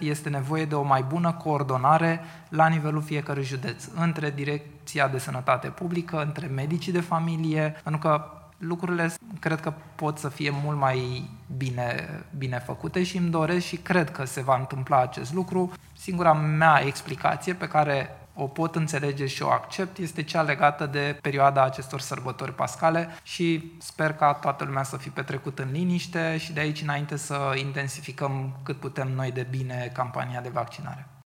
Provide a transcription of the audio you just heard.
este nevoie de o mai bună coordonare la nivelul fiecărui județ, între Direcția de Sănătate Publică, între medicii de familie, pentru că lucrurile cred că pot să fie mult mai bine făcute și îmi doresc și cred că se va întâmpla acest lucru. Singura mea explicație pe care o pot înțelege și o accept este cea legată de perioada acestor sărbători pascale și sper ca toată lumea să fi petrecut în liniște și de aici înainte să intensificăm cât putem noi de bine campania de vaccinare.